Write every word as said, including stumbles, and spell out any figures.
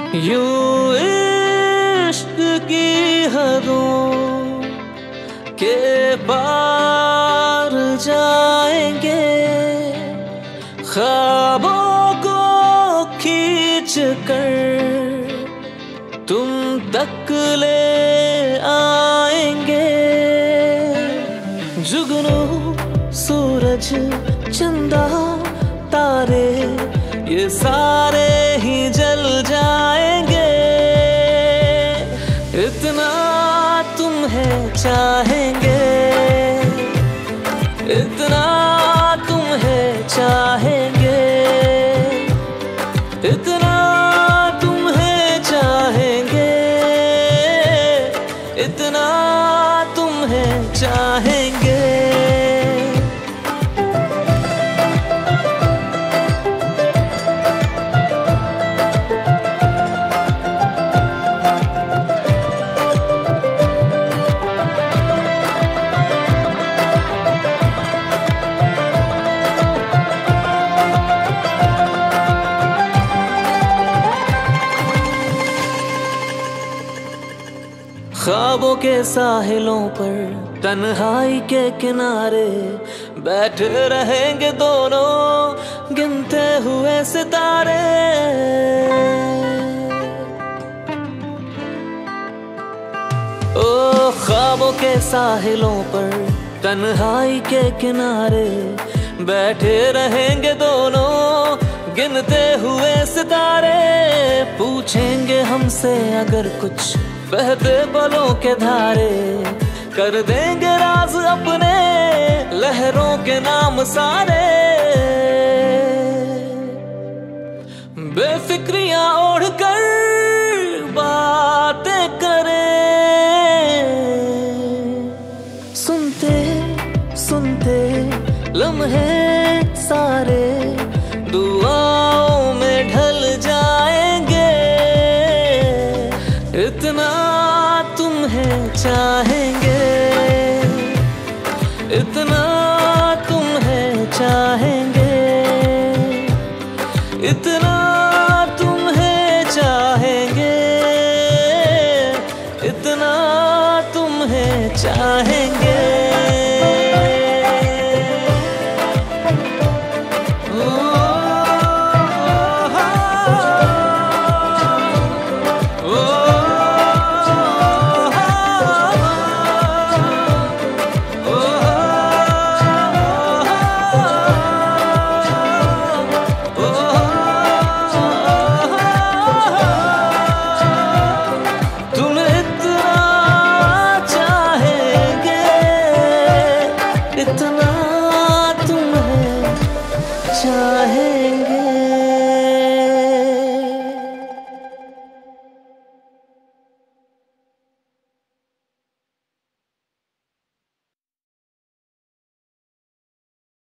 यूं इश्क की हदों के पार जाएंगे, ख्वाबों को खींच कर तुम तक ले आएंगे। जुगनू सूरज चंदा तारे ये सारे ही जल जाएंगे, इतना तुम्हें चाहेंगे, इतना तुम्हें चाहेंगे, इतना तुम्हें चाहेंगे, इतना तुम्हें चाहेंगे। ख्वाबों के साहिलों पर तन्हाई के किनारे बैठे रहेंगे दोनों गिनते हुए सितारे। ओ ख्वाबों के साहिलों पर तन्हाई के किनारे बैठे रहेंगे दोनों गिनते हुए सितारे। पूछेंगे हमसे अगर कुछ बहते पलों के धारे, कर देंगे राज अपने लहरों के नाम सारे। बेफिक्रियां ओढ़ कर बातें करें, सुनते सुनते लम्हे सारे दुआओं में ढल जाएंगे, इतना तुम्हें चाहेंगे, इतना तुम्हें चाहेंगे, इतना तुम्हें चाहेंगे, इतना तुम्हें चाहेंगे।